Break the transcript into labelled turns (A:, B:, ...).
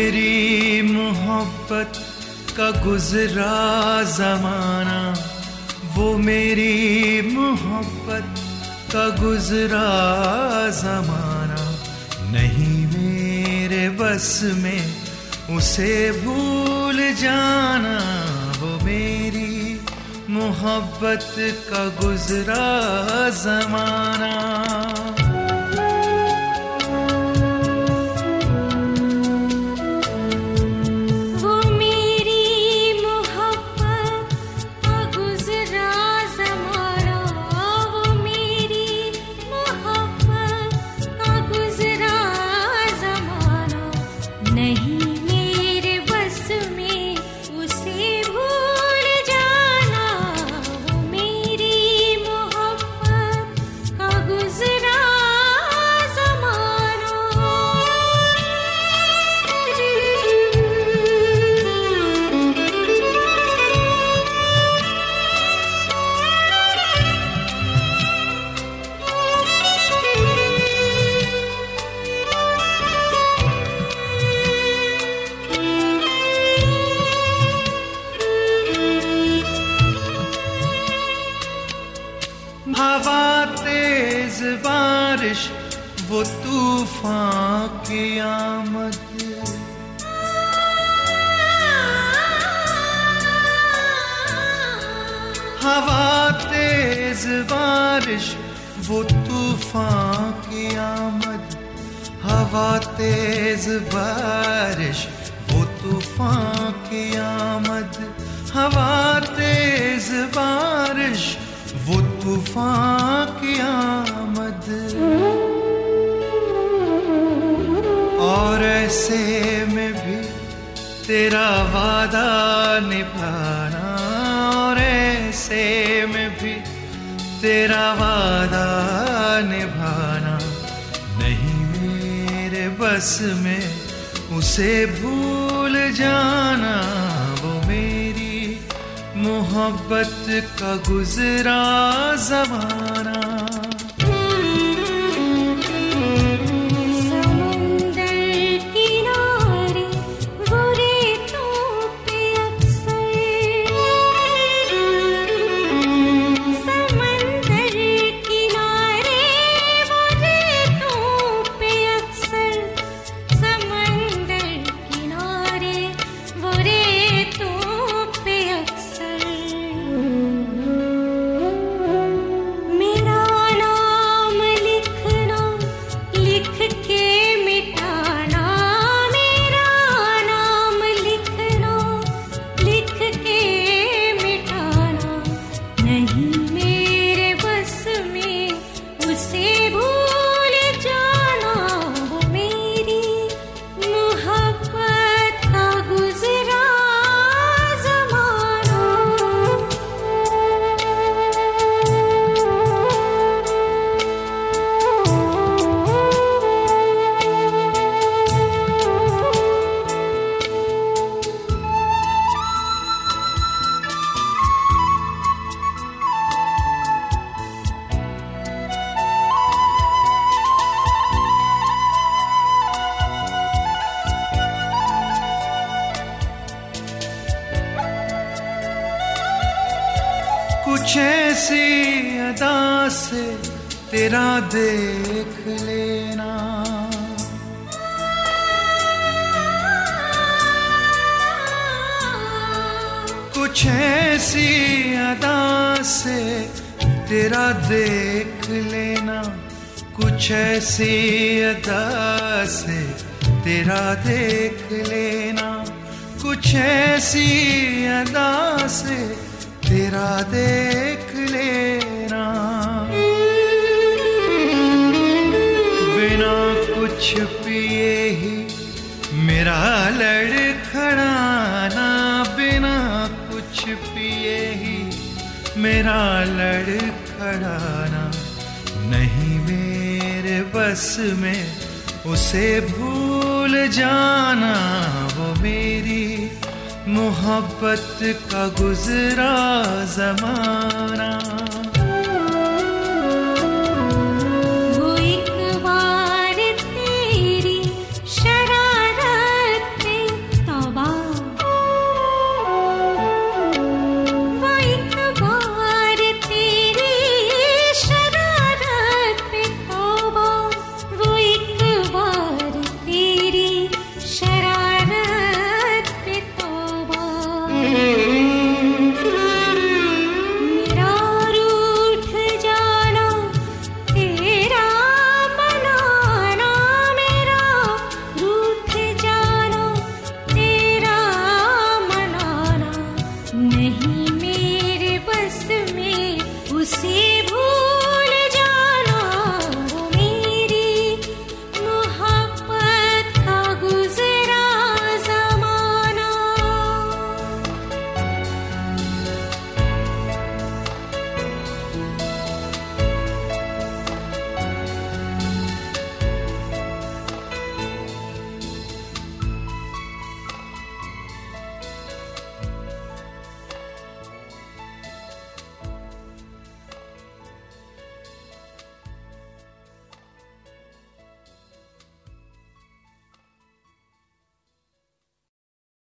A: मेरी मोहब्बत का गुजरा जमाना, वो मेरी मोहब्बत का गुजरा जमाना, नहीं मेरे बस में उसे भूल जाना। वो मेरी मोहब्बत का गुजरा जमाना। हवा तेज बारिश वो तूफान की आमद, हवा तेज बारिश वो तूफान की आमद, हवा तेज बारिश वो तूफान की आमद, हवा तेज बारिश वो तूफान की आमद। और ऐसे में भी तेरा वादा निभाना, और ऐसे में भी तेरा वादा निभाना, नहीं मेरे बस में उसे भूल जाना। वो मेरी मोहब्बत का गुजरा ज़माना। कुछ ऐसी अदा से तेरा देख लेना, कुछ ऐसी अदा से तेरा देख लेना, कुछ ऐसी अदा से तेरा देख लेना, कुछ ऐसी अदा से तेरा देख लेना। बिना कुछ पिए ही मेरा लड़खड़ाना, बिना कुछ पिए ही मेरा लड़खड़ाना, नहीं मेरे बस में उसे भूल जाना। वो मेरी मोहब्बत का गुजरा ज़माना।